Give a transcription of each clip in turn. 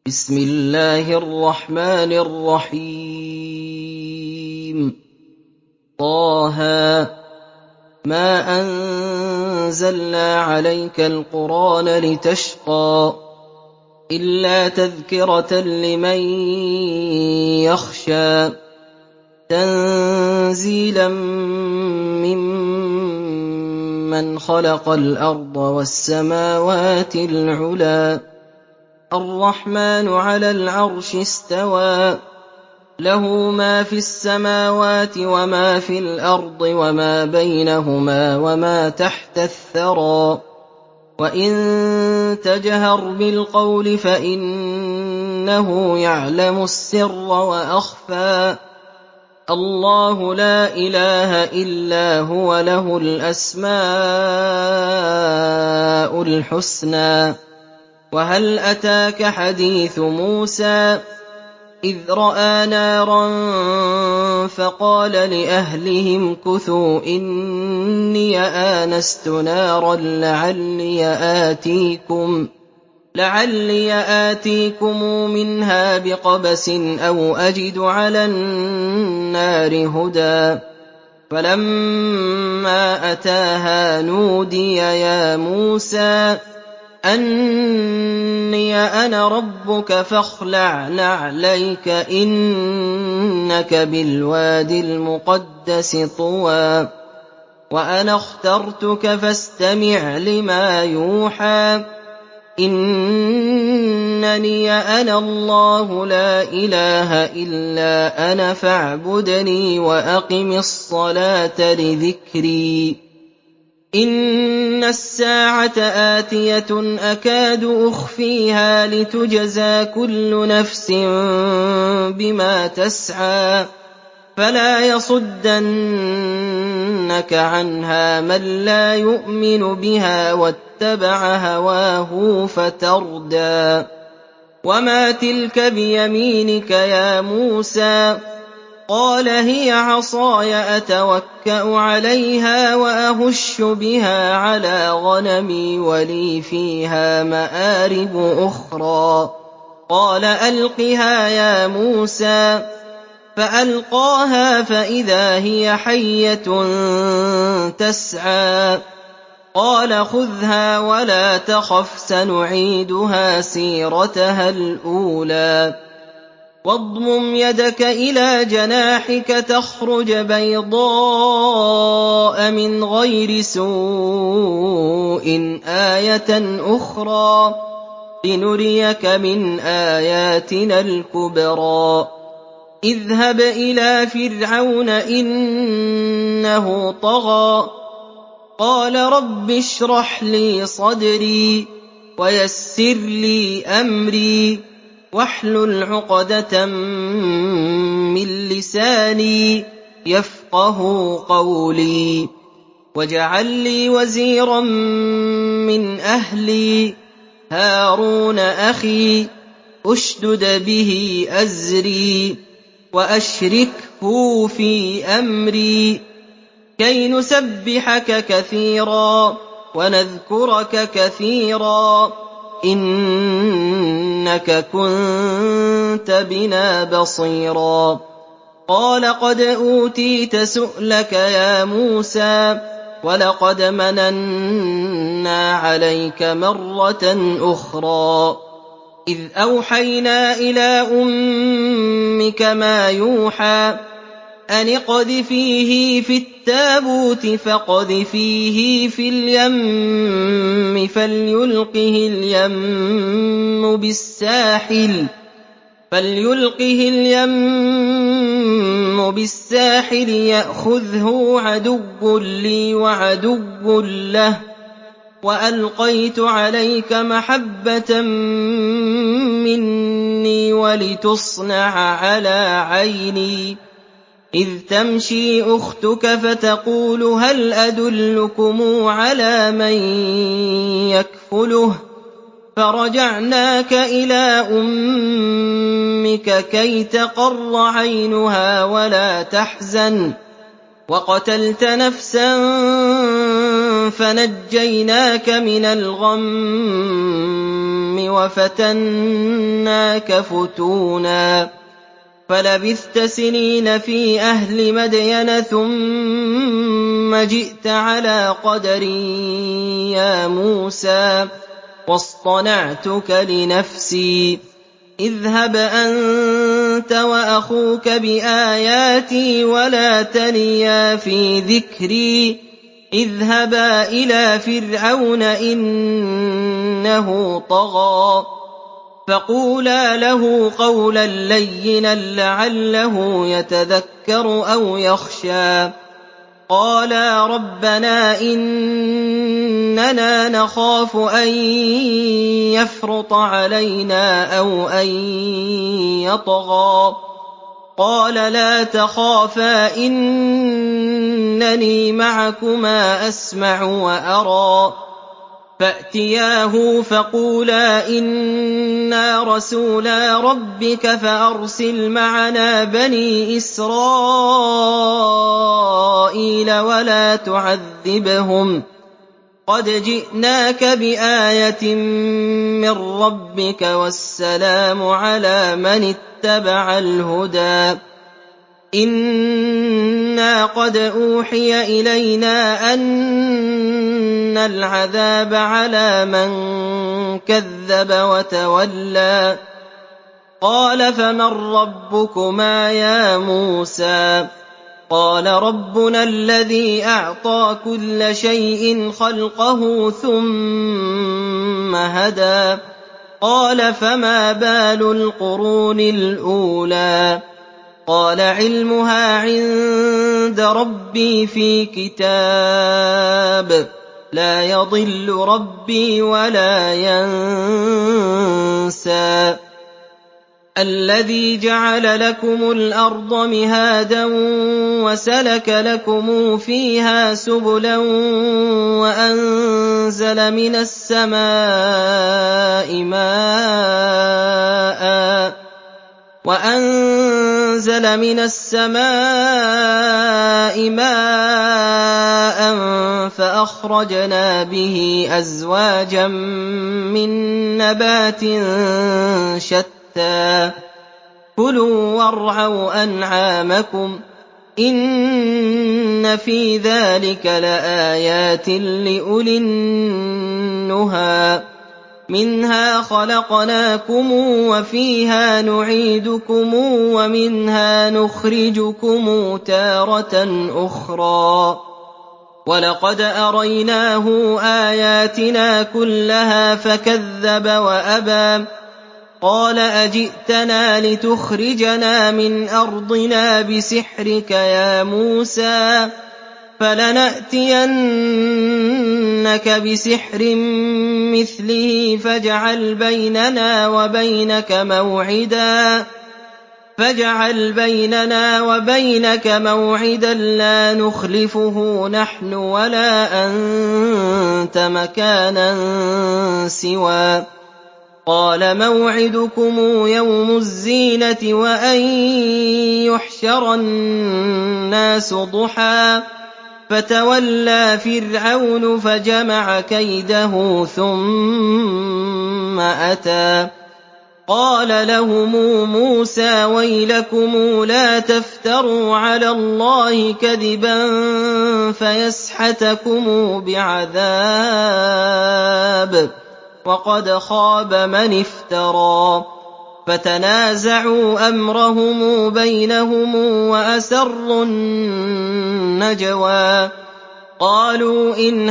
بسم الله الرحمن الرحيم طه ما أنزلنا عليك القرآن لتشقى إلا تذكرة لمن يخشى تنزيلا ممن خلق الأرض والسماوات العلى الرحمن على العرش استوى له ما في السماوات وما في الأرض وما بينهما وما تحت الثرى وإن تجهر بالقول فإنه يعلم السر وأخفى الله لا إله إلا هو له الأسماء الحسنى وهل أتاك حديث موسى إذ رأى نارا فقال لأهلهم كثوا إني آنست نارا لعلي آتيكم منها بقبس أو أجد على النار هدى فلما أتاها نودي يا موسى أني أنا ربك فاخلع نعليك إنك بالوادي المقدس طوى وأنا اخترتك فاستمع لما يوحى إنني أنا الله لا إله إلا أنا فاعبدني وأقم الصلاة لذكري إن الساعة آتية أكاد أخفيها لتجزى كل نفس بما تسعى فلا يصدنك عنها من لا يؤمن بها واتبع هواه فتردى وما تلك بيمينك يا موسى قال هي عصاي أتوكأ عليها وأهش بها على غنمي ولي فيها مآرب أخرى قال ألقها يا موسى فألقاها فإذا هي حية تسعى قال خذها ولا تخف سنعيدها سيرتها الأولى واضمم يدك إلى جناحك تخرج بيضاء من غير سوء آية أخرى لنريك من آياتنا الكبرى اذهب إلى فرعون إنه طغى قال رب اشرح لي صدري ويسر لي أمري واحلل عقدة من لساني يفقه قولي واجعل لي وزيرا من أهلي هارون أخي أشدد به أزري وأشركه في أمري كي نسبحك كثيرا ونذكرك كثيرا إنك كنت بنا بصيرا قال قد أوتيت سؤلك يا موسى ولقد مننا عليك مرة أخرى إذ أوحينا إلى أمك ما يوحى أن اقذفيه في التابوت فاقذفيه في اليم فليلقه اليم بالساحل يأخذه عدو لي وعدو له وألقيت عليك محبة مني ولتصنع على عيني إذ تمشي أختك فتقول هل أدلكم على من يكفله فرجعناك إلى أمك كي تقر عينها ولا تحزن وَقَتَلْتَ نَفْسًا فَنَجَّيْنَاكَ مِنَ الْغَمِّ وَفَتَنَّاكَ فُتُونًا فَلَبِثْتَ سِنِينَ فِي أَهْلِ مَدْيَنَ ثُمَّ جِئْتَ عَلَىٰ قَدَرٍ يَا مُوسَىٰ وَاصْطَنَعْتُكَ لِنَفْسِي اذْهَبْ أَنتَ وَأَخُوكَ بِآيَاتِي وَلَا تَنِيَا فِي ذِكْرِي اذْهَبَا إِلَىٰ فِرْعَوْنَ إِنَّهُ طَغَىٰ فَقُولَا لَهُ قَوْلًا لَّيِّنًا لَّعَلَّهُ يَتَذَكَّرُ أَوْ يَخْشَىٰ قَالَا رَبَّنَا إِنَّنَا نَخَافُ أَن يَفْرُطَ عَلَيْنَا أَوْ أَن يَطْغَىٰ قَالَ لَا تَخَافَا إِنَّنِي مَعَكُمَا أَسْمَعُ وَأَرَىٰ فَأْتِيَاهُ فَقُولَا إِنَّا رَسُولَا رَبِّكَ فَأَرْسِلْ مَعَنَا بَنِي إِسْرَائِيلَ وَلَا تُعَذِّبْهُمْ قَدْ جِئْنَاكَ بِآيَةٍ مِّن رَّبِّكَ وَالسَّلَامُ عَلَىٰ مَنِ اتَّبَعَ الْهُدَىٰ إِنَّا قَدْ أُوحِيَ إِلَيْنَا أَنَّ الْعَذَابَ عَلَىٰ مَن كَذَّبَ وَتَوَلَّىٰ قَالَ فَمَن رَّبُّكُمَا يَا مُوسَىٰ قَالَ رَبُّنَا الَّذِي أَعْطَىٰ كُلَّ شَيْءٍ خَلْقَهُ ثُمَّ هَدَىٰ قَالَ فَمَا بَالُ الْقُرُونِ الْأُولَىٰ قَالَ عِلْمُهَا عِندَ رَبِّي فِي كِتَابٍ لَّا يَضِلُّ رَبِّي وَلَا يَنسَى الَّذِي جَعَلَ لَكُمُ الْأَرْضَ مِهَادًا وَسَلَكَ لَكُمْ فِيهَا سُبُلًا وَأَنزَلَ مِنَ السَّمَاءِ مَاءً فَأَخْرَجْنَا بِهِ أَزْوَاجًا مِّن نَّبَاتٍ شَتَّىٰ كُلُوا وَارْعَوْا أَنْعَامَكُمْ إِنَّ فِي ذَٰلِكَ لَآيَاتٍ لِّأُولِي النُّهَىٰ مِنْهَا خَلَقْنَاكُمْ وَفِيهَا نُعِيدُكُمْ وَمِنْهَا نُخْرِجُكُمْ تَارَةً أُخْرَىٰ وَلَقَدْ أَرَيْنَاهُ آيَاتِنَا كُلَّهَا فَكَذَّبَ وَأَبَىٰ قَالَ أَجِئْتَنَا لِتُخْرِجَنَا مِنْ أَرْضِنَا بِسِحْرِكَ يَا مُوسَىٰ فَلَنَأْتِيَنَّكَ بِسِحْرٍ مِّثْلِهِ فَاجْعَلْ بَيْنَنَا وَبَيْنَكَ مَوْعِدًا لَّا نُخْلِفُهُ نَحْنُ وَلَا أَنتَ مَكَانًا سِوًى قَالَ مَوْعِدُكُمْ يَوْمُ الزِّينَةِ وَأَن يُحْشَرَ النَّاسُ ضُحًى فَتَوَلَّىٰ فِرْعَوْنُ فَجَمَعَ كَيْدَهُ ثُمَّ أَتَىٰ قَالَ لَهُم مُّوسَىٰ وَيْلَكُمْ لَا تَفْتَرُوا عَلَى اللَّهِ كَذِبًا فَيَسْحَتَكُم بِعَذَابٍ وَقَدْ خَابَ مَنِ افْتَرَىٰ فَتَنَازَعُوا أَمْرَهُم بَيْنَهُمْ وَأَسَرُّوا النَّجْوَىٰ قَالُوا إِنْ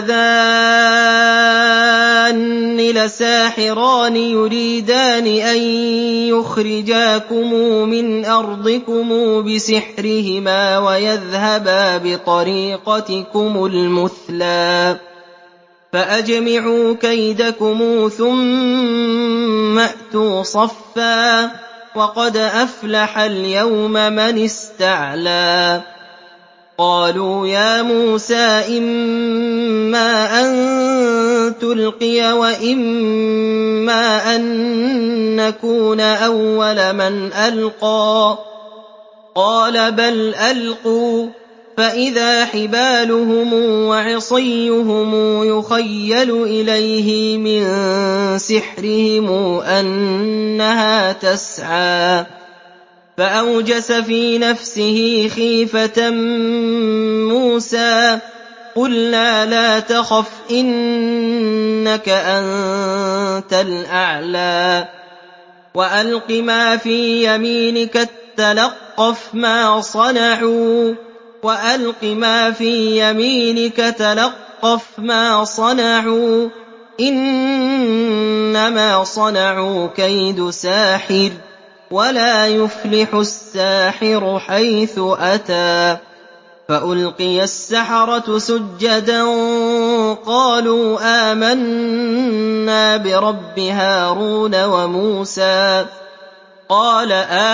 هَٰذَانِ لَسَاحِرَانِ يُرِيدَانِ أَن يُخْرِجَاكُم مِّنْ أَرْضِكُم بِسِحْرِهِمَا وَيَذْهَبَا بِطَرِيقَتِكُمُ الْمُثْلَىٰ فَأَجْمِعُوا كَيْدَكُمْ ثُمَّ أْتُوا صَفًّا وَقَدْ أَفْلَحَ الْيَوْمَ مَنِ اسْتَعْلَىٰ قَالُوا يَا مُوسَىٰ إِمَّا أَن تُلْقِيَ وَإِمَّا أَن نَّكُونَ أَوَّلَ مَنْ أَلْقَىٰ قَالَ بَلْ أَلْقُوا فإذا حبالهم وعصيهم يخيل إليه من سحرهم أنها تسعى فأوجس في نفسه خيفة موسى قلنا لا تخف إنك أنت الأعلى وألق ما في يمينك تلقف ما صنعوا إنما صنعوا كيد ساحر ولا يفلح الساحر حيث أتى فألقي السحرة سجدا قالوا آمنا برب هارون وموسى قال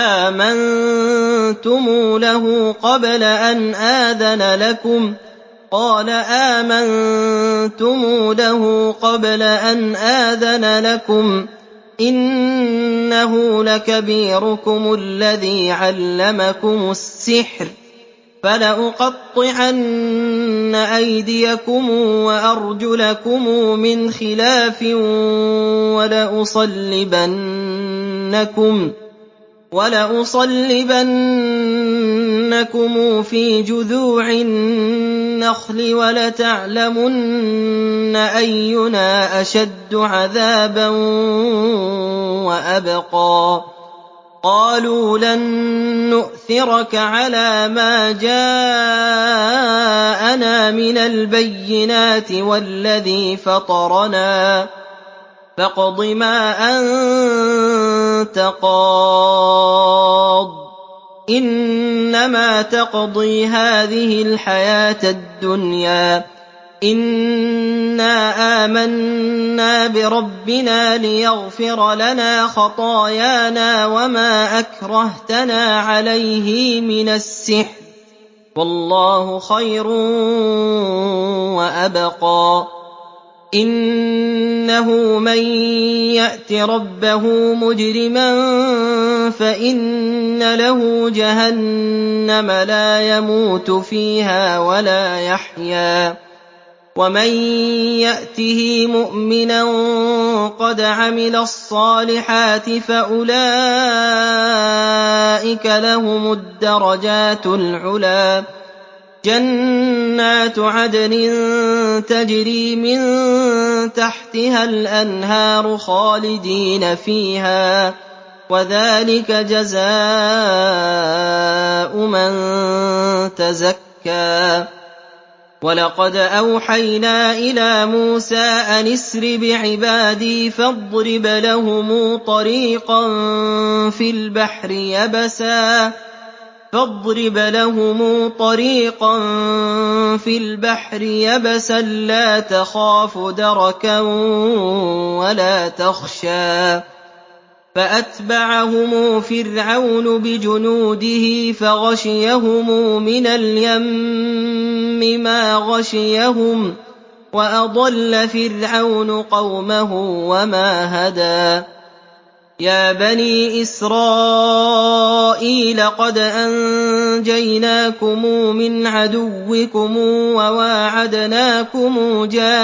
آمنتم له قبل أن آذن لكم إنه لكبيركم الذي علمكم السحر فلأقطعن أيديكم وأرجلكم من خلاف ولأصلبنكم في جذوع النخل ولتعلمن أينا أشد عذابا وأبقى قالوا لن نؤثرك على ما جاءنا من البينات والذي فطرنا فاقض ما أنت قاض إنما تقضي هذه الحياة الدنيا إنا آمنا بربنا ليغفر لنا خطايانا وما أكرهتنا عليه من السحر والله خير وأبقى إنه من يأت ربه مجرما فإن له جهنم لا يموت فيها ولا يحيا ومن يأته مؤمنا قد عمل الصالحات فأولئك لهم الدرجات العلى جنات عدن تجري من تحتها الأنهار خالدين فيها وذلك جزاء من تزكى ولقد أوحينا إلى موسى أن اسر بعبادي فاضرب لهم طريقا في البحر يبسا لا تخاف دركا ولا تخشى فأتبعهم فرعون بجنوده فغشيهم من اليم ما غشيهم وأضل فرعون قومه وما هدى يا بني إسرائيل قد أنجيناكم من عدوكم وواعدناكم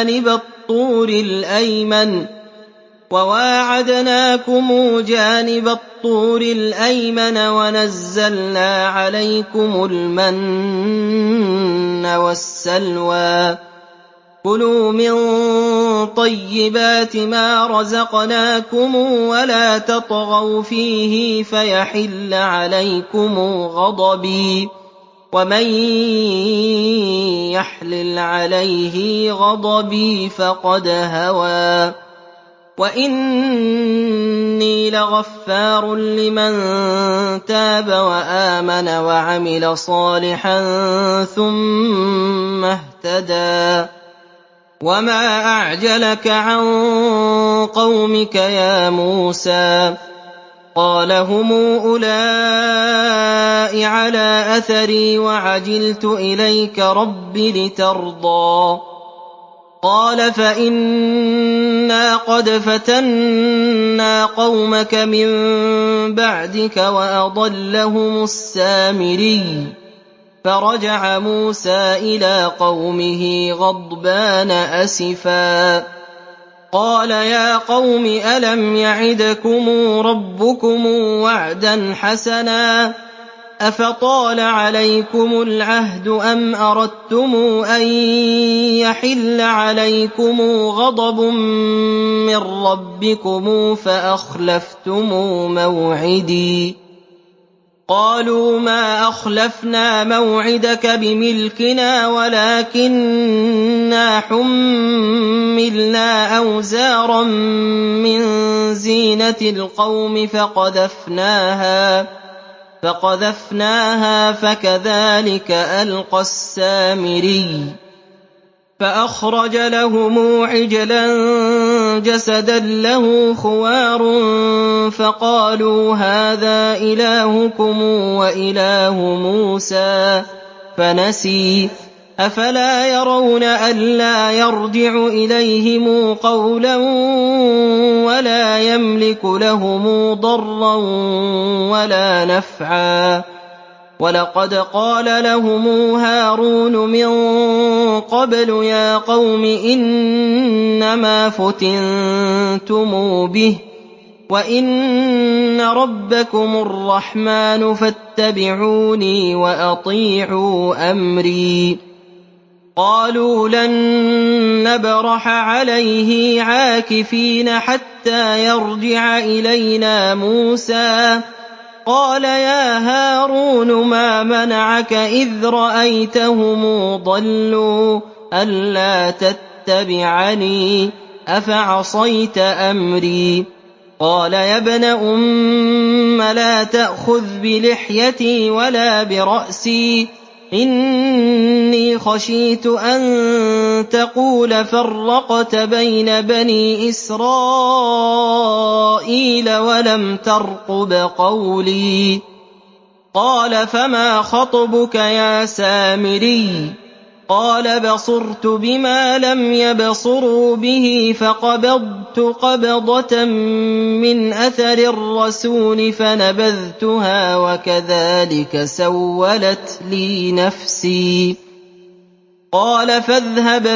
جانب الطور الأيمن ونزلنا عليكم المن والسلوى كلوا من طيبات ما رزقناكم ولا تطغوا فيه فيحل عليكم غضبي ومن يحلل عليه غضبي فقد هوى وإني لغفار لمن تاب وآمن وعمل صالحا ثم اهتدى وما أعجلك عن قومك يا موسى قال هم أولئك على أثري وعجلت إليك رب لترضى قال فإنا قد فتنا قومك من بعدك وأضلهم السامري فرجع موسى إلى قومه غضبان أسفا قال يا قوم ألم يعدكم ربكم وعدا حسنا أفطال عليكم العهد أم أردتم أن يحل عليكم غضب من ربكم فأخلفتم موعدي قالوا ما أخلفنا موعدك بملكنا ولكننا حملنا أوزارا من زينة القوم فقذفناها فكذلك ألقى السامري فأخرج لهم عجلا جسدا له خوار فقالوا هذا إلهكم وإله موسى فنسي أفلا يرون ألا يرجع إليهم قولا ولا يملك لهم ضرا ولا نفعا ولقد قال لهم هارون من قبل يا قوم إنما فتنتم به وإن ربكم الرحمن فاتبعوني وأطيعوا أمري قالوا لن نبرح عليه عاكفين حتى يرجع إلينا موسى قال يا هارون ما منعك إذ رأيتهم ضلوا ألا تتبعني أفعصيت أمري قال يا ابن أم لا تأخذ بلحيتي ولا برأسي إني خشيت أن تقول فرقت بين بني إسرائيل ولم ترقب قولي قال فما خطبك يا سامري قال بصرت بما لم يبصروا به فقبضت قبضة من أثر الرسول فنبذتها وكذلك سولت لي نفسي قال فاذهب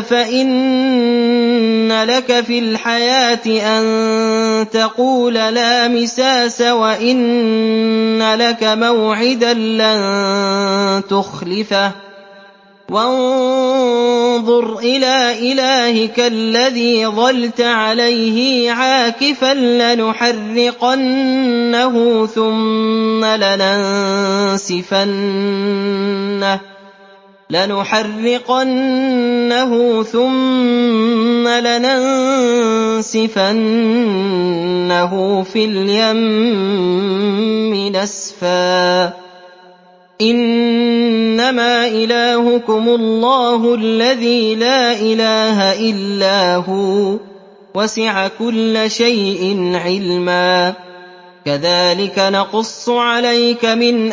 فإن لك في الحياة أن تقول لا مساس وإن لك موعدا لن تخلفه وانظر إلى إلهك الذي ظلت عليه عاكفا لنحرقنه ثم لننسفنه في اليم نسفا إنما إلهكم الله الذي لا إله إلا هو وسع كل شيء علما كذلك نقص عليك من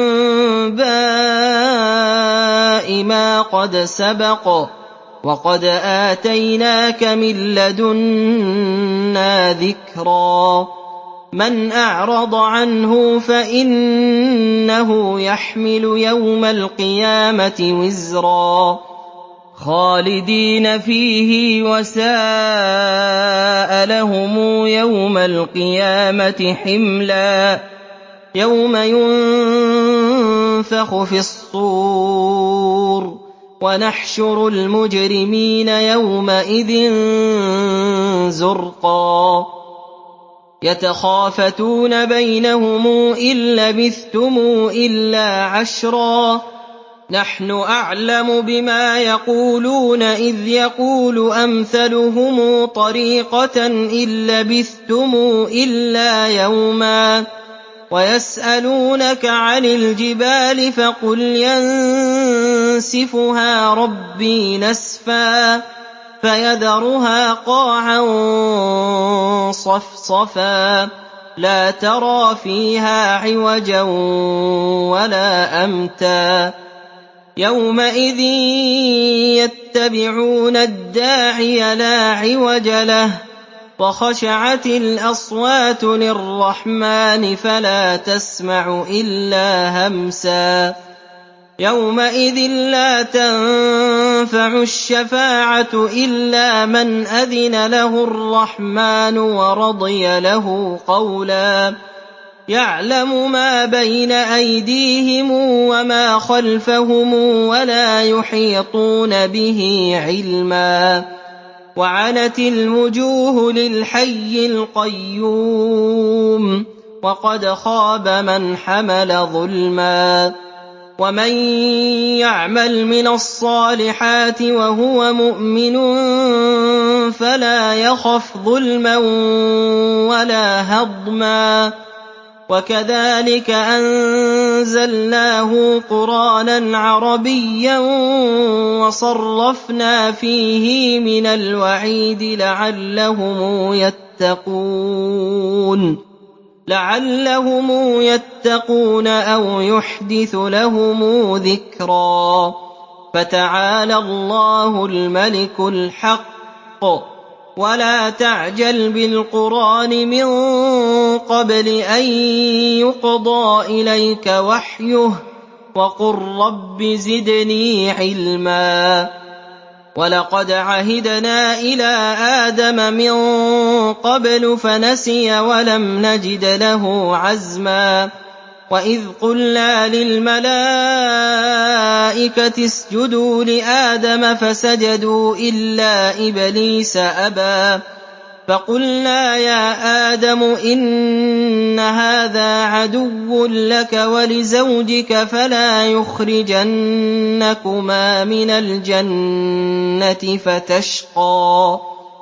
أنباء ما قد سبق وقد آتيناك من لدنا ذكرا من أعرض عنه فإنه يحمل يوم القيامة وزرا خالدين فيه وساء لهم يوم القيامة حملا يوم ينفخ في الصور ونحشر المجرمين يومئذ زرقا يتخافتون بينهم إن لبثتم إلا عشرا نحن أعلم بما يقولون إذ يقول أمثلهم طريقة إن لبثتم إلا يوما ويسألونك عن الجبال فقل ينسفها ربي نسفا فيذرها قاعا صفصفا لا ترى فيها عوجا ولا أمتا يومئذ يتبعون الداعي لا عوج له وخشعت الأصوات للرحمن فلا تسمع إلا همسا يَوْمَئِذٍ لَّا تَنفَعُ الشَّفَاعَةُ إِلَّا مَنْ أَذِنَ لَهُ الرَّحْمَٰنُ وَرَضِيَ لَهُ قَوْلًا يَعْلَمُ مَا بَيْنَ أَيْدِيهِمْ وَمَا خَلْفَهُمْ وَلَا يُحِيطُونَ بِهِ عِلْمًا وَعَنَتِ الْوُجُوهُ لِلْحَيِّ الْقَيُّومِ وَقَدْ خَابَ مَنْ حَمَلَ ظُلْمًا وَمَن يَعْمَلْ مِنَ الصَّالِحَاتِ وَهُوَ مُؤْمِنٌ فَلَا يَخَافُ ظُلْمًا وَلَا هَضْمًا وَكَذَٰلِكَ أَنزَلْنَاهُ قُرْآنًا عَرَبِيًّا وَصَرَّفْنَا فِيهِ مِنَ الْوَعِيدِ لَعَلَّهُمْ يَتَّقُونَ أَوْ يُحْدِثُ لَهُمْ ذِكْرًا فَتَعَالَى اللَّهُ الْمَلِكُ الْحَقُّ وَلَا تَعْجَلْ بِالْقُرْآنِ مِن قَبْلِ أَن يُقْضَىٰ إِلَيْكَ وَحْيُهُ وَقُل رَّبِّ زِدْنِي عِلْمًا وَلَقَدْ عَهِدْنَا إِلَىٰ آدَمَ مِن قَبْلُ فَنَسِيَ وَلَمْ نَجِدْ لَهُ عَزْمًا وَإِذْ قُلْنَا لِلْمَلَائِكَةِ اسْجُدُوا لِآدَمَ فَسَجَدُوا إِلَّا إِبْلِيسَ أَبَىٰ فَقُلْنَا يَا آدَمُ إِنَّ هَٰذَا عَدُوٌّ لَّكَ وَلِزَوْجِكَ فَلَا يُخْرِجَنَّكُمَا مِنَ الْجَنَّةِ فَتَشْقَىٰ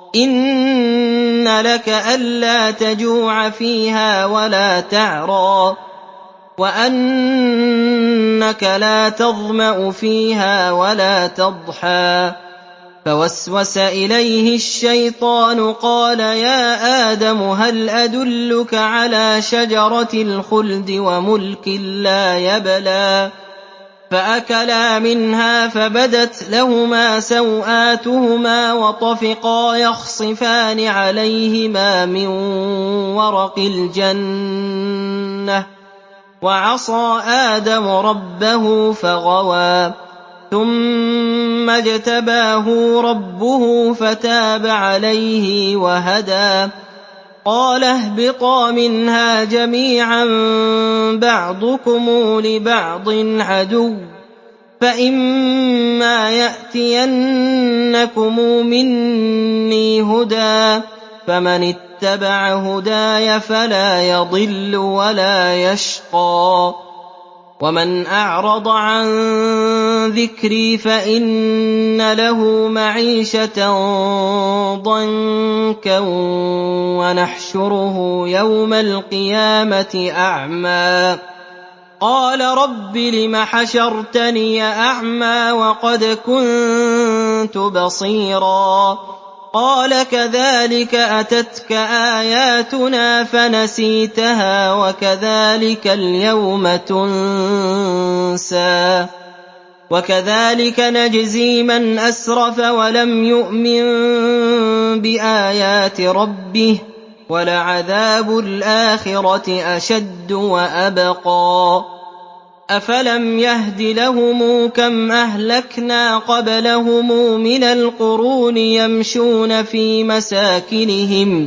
إِنَّ لَكَ أَلَّا تَجُوعَ فِيهَا وَلَا تَعْرَىٰ وَأَنَّكَ لَا تَظْمَأُ فِيهَا وَلَا تَضْحَىٰ فَوَسْوَسَ إِلَيْهِ الشَّيْطَانُ قَالَ يَا آدَمُ هَلْ أَدُلُّكَ عَلَىٰ شَجَرَةِ الْخُلْدِ وَمُلْكٍ لَّا يَبْلَىٰ فَأَكَلَا مِنْهَا فَبَدَتْ لَهُمَا سَوْآتُهُمَا وَطَفِقَا يَخْصِفَانِ عَلَيْهِمَا مِن وَرَقِ الْجَنَّةِ وَعَصَىٰ آدَمُ رَبَّهُ فَغَوَىٰ ثُمَّ اجْتَبَاهُ رَبُّهُ فَتَابَ عَلَيْهِ وَهَدَىٰ قَالَ اهْبِطَا مِنْهَا جَمِيعًا بَعْضُكُمْ لِبَعْضٍ عَدُوٌّ فَإِمَّا يَأْتِيَنَّكُم مِّنِّي هُدًى فَمَنِ اتَّبَعَ هُدَايَ فَلَا يَضِلُّ وَلَا يَشْقَىٰ وَمَنْ أَعْرَضَ عَن ذِكْرِي فَإِنَّ لَهُ مَعِيشَةً ضَنكًا وَنَحْشُرُهُ يَوْمَ الْقِيَامَةِ أَعْمَىٰ قَالَ رَبِّ لِمَ حَشَرْتَنِي أَعْمَىٰ وَقَدْ كُنتُ بَصِيرًا قَالَ كَذَٰلِكَ أَتَتْكَ آيَاتُنَا فَنَسِيتَهَا وَكَذَٰلِكَ الْيَوْمَ تُنسَىٰ وَكَذَٰلِكَ نَجْزِي مَنْ أَسْرَفَ وَلَمْ يُؤْمِن بِآيَاتِ رَبِّهِ وَلَعَذَابُ الْآخِرَةِ أَشَدُّ وَأَبْقَىٰ أَفَلَمْ يَهْدِ لَهُمْ كَمْ أَهْلَكْنَا قَبْلَهُم مِّنَ الْقُرُونِ يَمْشُونَ فِي مَسَاكِنِهِمْ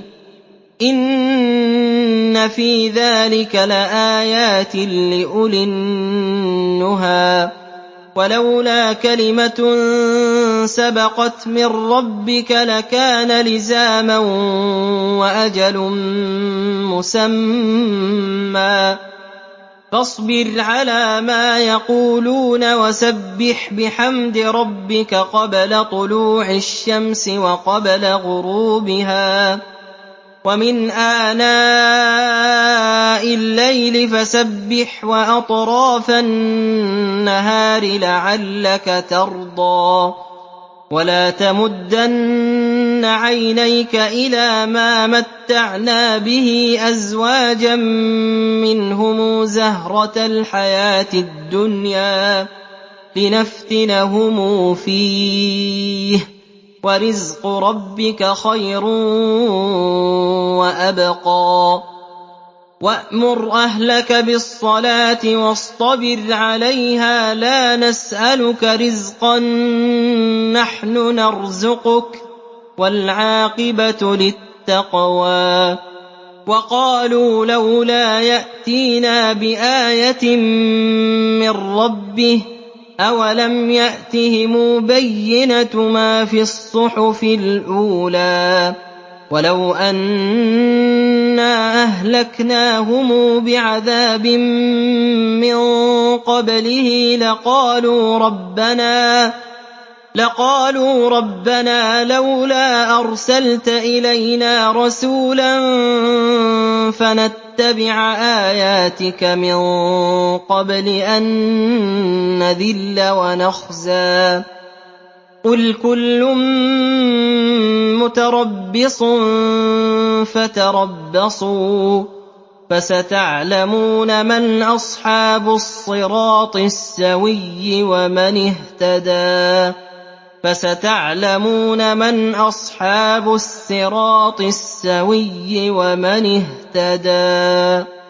إِنَّ فِي ذَٰلِكَ لَآيَاتٍ لِّأُولِي النُّهَىٰ وَلَوْلَا كَلِمَةٌ سَبَقَتْ مِن رَّبِّكَ لَكَانَ لِزَامًا وَأَجَلٌ مُّسَمًّى فاصبر على ما يقولون وسبح بحمد ربك قبل طلوع الشمس وقبل غروبها ومن آناء الليل فسبح وأطراف النهار لعلك ترضى ولا تمدن عينيك إلى ما متعنا به أزواجا منهم زهرة الحياة الدنيا لنفتنهم فيه ورزق ربك خير وأبقى وَأْمُرْ أَهْلَكَ بِالصَّلَاةِ وَاصْطَبِرْ عَلَيْهَا لَا نَسْأَلُكَ رِزْقًا نَّحْنُ نَرْزُقُكَ ۗ وَالْعَاقِبَةُ لِلتَّقْوَىٰ وَقَالُوا لَوْلَا يَأْتِينَا بِآيَةٍ مِّن رَّبِّهِ ۚ أَوَلَمْ يَأْتِهِمْ بَيِّنَةُ مَا فِي الصُّحُفِ الْأُولَىٰ ۚ وَلَوْ أَنَّا أَهْلَكْنَاهُم بِعَذَابٍ مِّن قَبْلِهِ لَقَالُوا رَبَّنَا لَوْلَا أَرْسَلْتَ إِلَيْنَا رَسُولًا فَنَتَّبِعَ آيَاتِكَ مِن قَبْلِ أَن نَّذِلَّ وَنَخْزَىٰ ۚ قُلْ كُلٌّ مُّتَرَبِّصٌ فَتَرَبَّصُوا ۖ فَسَتَعْلَمُونَ مَنْ أَصْحَابُ الصِّرَاطِ السَّوِيِّ وَمَنِ اهْتَدَىٰ